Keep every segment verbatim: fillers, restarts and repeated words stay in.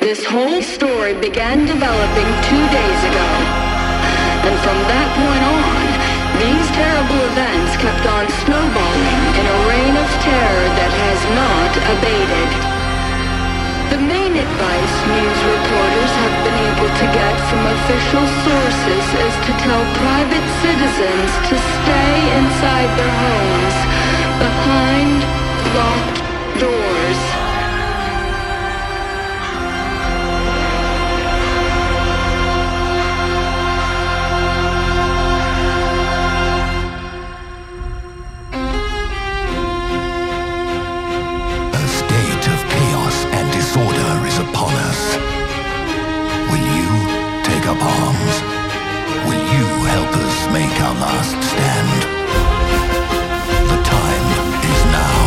This whole story began developing two days ago. And from that point on, these terrible events kept on snowballing in a reign of terror that has not abated. The main advice news reporters have been able to get from official sources is to tell private citizens to stay inside their homes, behind locked doors. Upon us. Will you take up arms? Will you help us make our last stand? The time is now.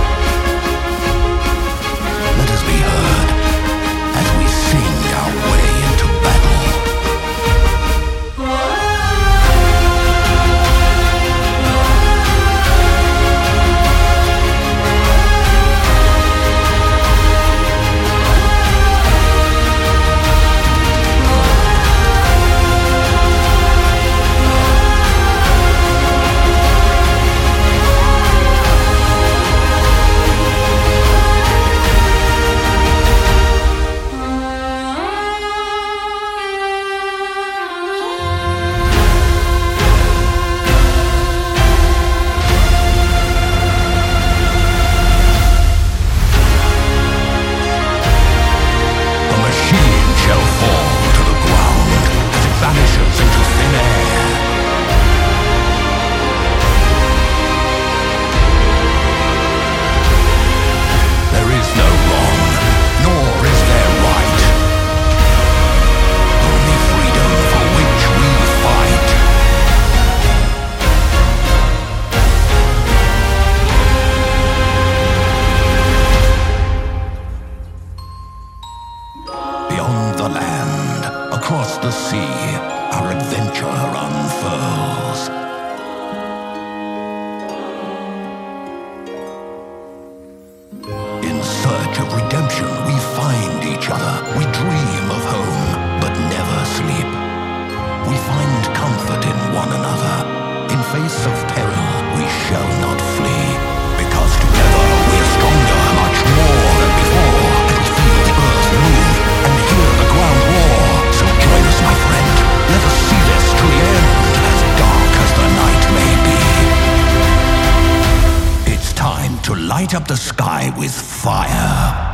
Let us be heard as we sing our way into battle. Beyond the land, across the sea, our adventure unfurls. In search of redemption, we find each other. We dream of home, but never sleep. We find comfort in one another. In face of peril, we shall not flee. Because together we're stronger, much more than before. And we feel the earth move and hear the ground roar. So join us, my friend. Let us see this to the end, as dark as the night may be. It's time to light up the sky with fire.